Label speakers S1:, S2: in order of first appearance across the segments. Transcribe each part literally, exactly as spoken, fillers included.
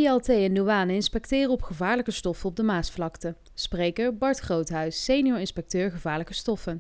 S1: I L T en douane inspecteren op gevaarlijke stoffen op de Maasvlakte. Spreker Bart Groothuis, senior inspecteur gevaarlijke stoffen.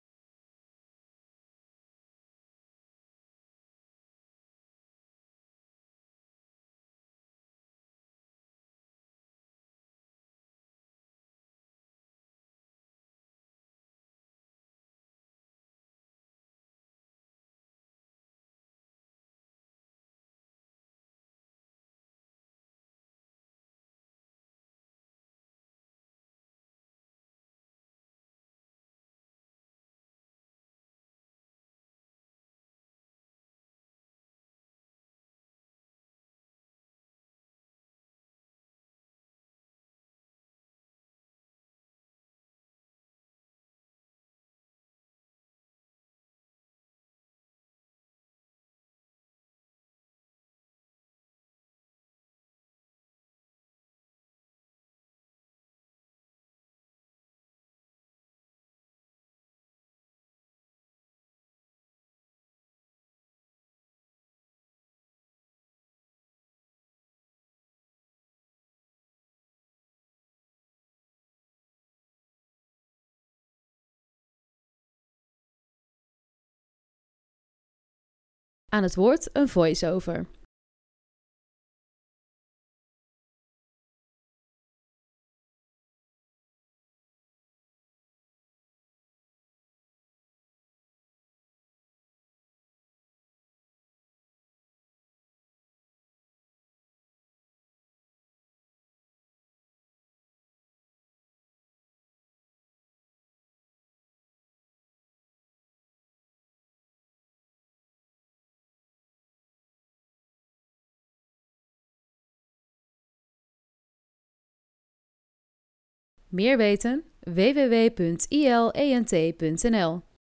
S1: Aan het woord een voice-over. Meer weten? w w w punt i l e n t punt n l